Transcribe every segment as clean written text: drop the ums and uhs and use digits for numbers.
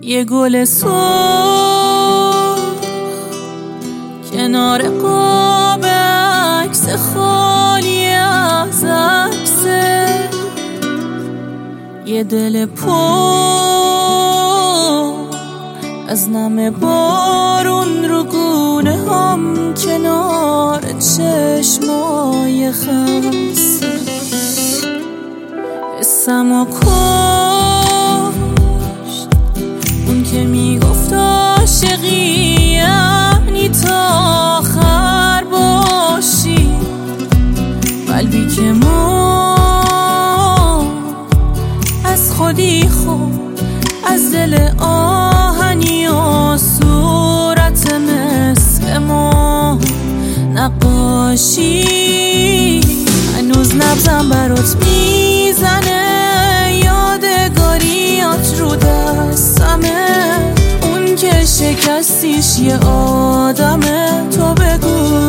یه گل سرخ کنار قاب عکس خالی از عکسه، یه دل پر از نم بارون رو گونه هم کنار چشمای خسته. حسمو کشت اون که میگفت عاشقی یعنی تا آخر باشی، قلبی که ما از خودی خود از دل آهنی و صورت مثل ما نقاشی. هنوز نبضم برات میزنه، یادگاریات رو دستمه، اون که شکستیش یه آدمه. تو بگو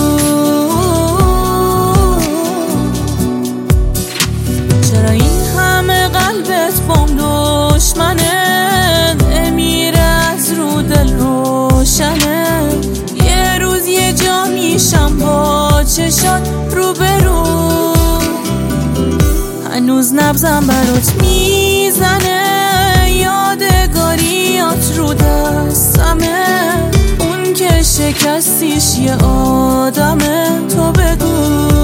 چرا این همه قلبت بام دشمنه، نمیره از رو دل روشنه. یه روز یه جا میشم با چشات رو به رو، هنوز نبضم برات میزنه، یادگاریات رو دستمه، اون که شکستیش یه آدمه. تو بگو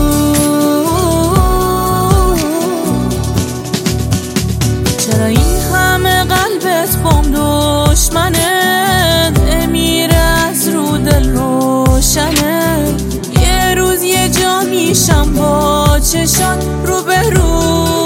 چرا این همه قلبت بام دشمنه، نمیره از رو دل روشنه. یه روز یه جا میشم با چشات رو به رو.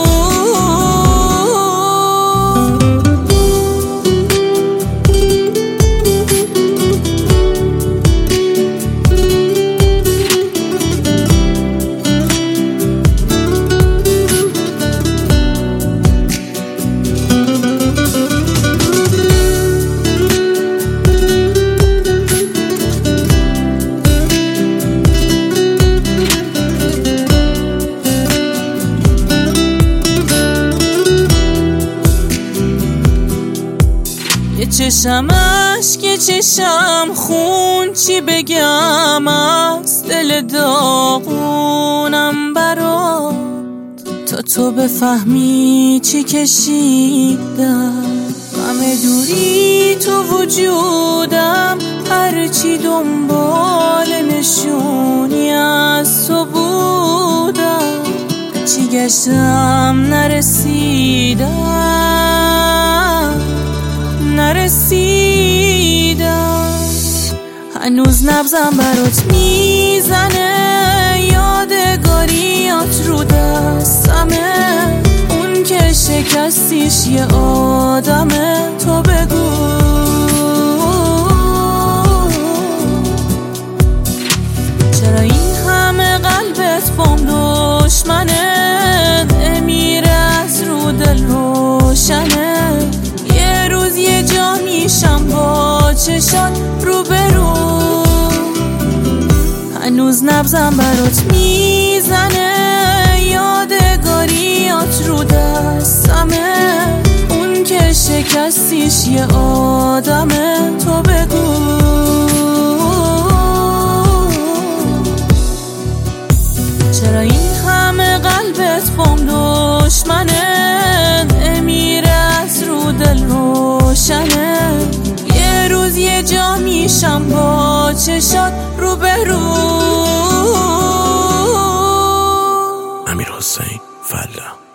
چشم اشک چشم خون، چی بگم از دل داغونم برات، تا تو بفهمی چی کشیدم. همه دوری تو وجودم، هرچی دنبال نشونی از تو بودم، چی گشتم نرسیدم. هنوز نبضم برات میزنه، یادگاریات رو دستمه، اون که شکستیش یه آدمه. تو بگو چرا این همه قلبت بام دشمنه، نمیره از رو دل روشنه. یه روز یه جا میشم با چشات رو به رو، هنوز نبضم برات میزنه، یادگاریات رو دستمه، اون که شکستیش یه آدمه. تو بگو چرا این همه قلبت بام دشمنه، نمیره از رو دل روشنه. یه روز یه جا میشم با چشات رو به رو. امیرحسین فلا.